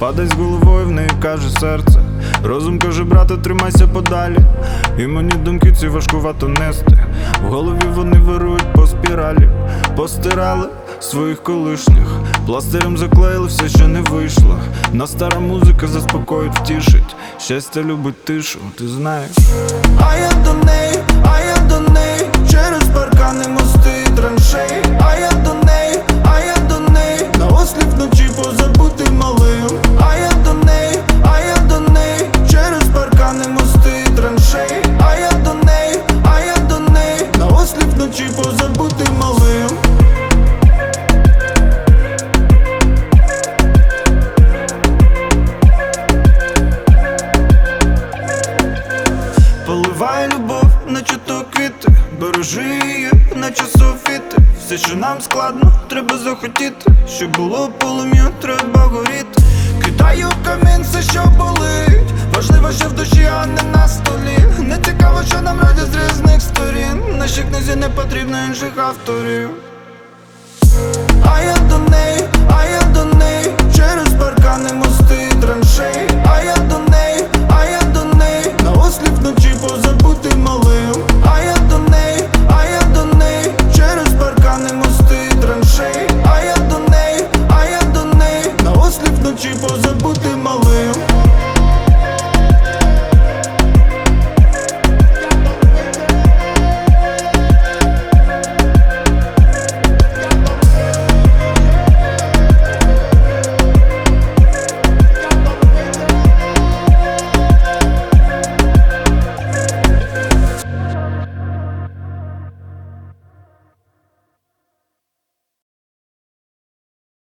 Падай з головою, в неї каже серце. Розум каже, брате, тримайся подалі. І мені думки ці важкувато нести. В голові вони вирують по спіралі. Постирали своїх колишніх, пластирем заклеїли все, що не вийшло. На стара музика заспокоїть, втішить. Щастя любить тишу, ти знаєш. А я до неї, через паркани, мости і траншеї. А я до неї, на осліп вночі позабути малим. А я до неї, через паркани, мости і траншеї. А я до неї, на осліп вночі позабути малим. Поливай любов, наче то квіти. Бережи її, наче софіти. Все, що нам складно, треба захотіти. Щоб було полум'я, треба горіти. Кидаю камінь, все, що болить. Важливо, що в душі, а не на столі. Не цікаво, що нам радять з різних сторін. Нашій книзі не потрібно інших авторів. А я до неї, через паркани, мости і траншеї. А я до неї, на осліп вночі позабути малим.